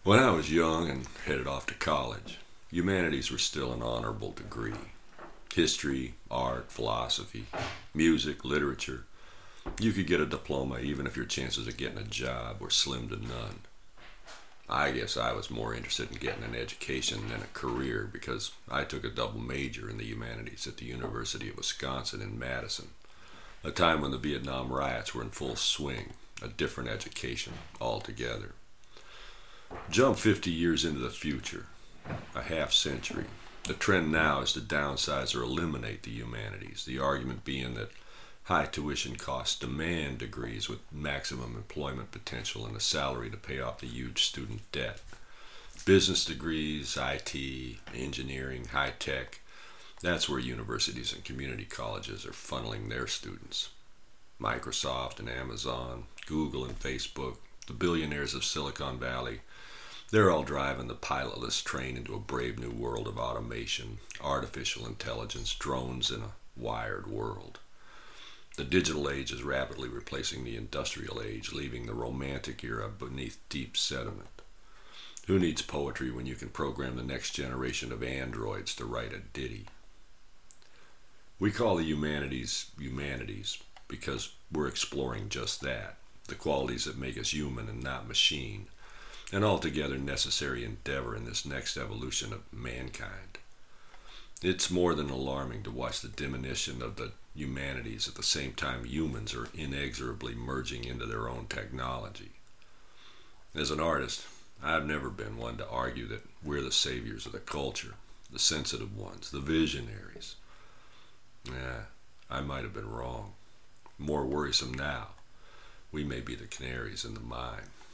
When I was young and headed off to college, humanities were still an honorable degree. History, art, philosophy, music, literature. You could get a diploma even if your chances of getting a job were slim to none. I guess I was more interested in getting an education than a career because I took a double major in the humanities at the University of Wisconsin in Madison, a time when the Vietnam riots were in full swing, a different education altogether. Jump 50 years into the future, a half century. The trend now is to downsize or eliminate the humanities, the argument being that high tuition costs demand degrees with maximum employment potential and a salary to pay off the huge student debt. Business degrees, IT, engineering, high tech, that's where universities and community colleges are funneling their students. Microsoft and Amazon, Google and Facebook, the billionaires of Silicon Valley, they're all driving the pilotless train into a brave new world of automation, artificial intelligence, drones, and a wired world. The digital age is rapidly replacing the industrial age, leaving the romantic era beneath deep sediment. Who needs poetry when you can program the next generation of androids to write a ditty? We call the humanities humanities because we're exploring just that, the qualities that make us human and not machine, an altogether necessary endeavor in this next evolution of mankind. It's more than alarming to watch the diminution of the humanities at the same time humans are inexorably merging into their own technology. As an artist, I've never been one to argue that we're the saviors of the culture, the sensitive ones, the visionaries. I might have been wrong. More worrisome now, we may be the canaries in the mine.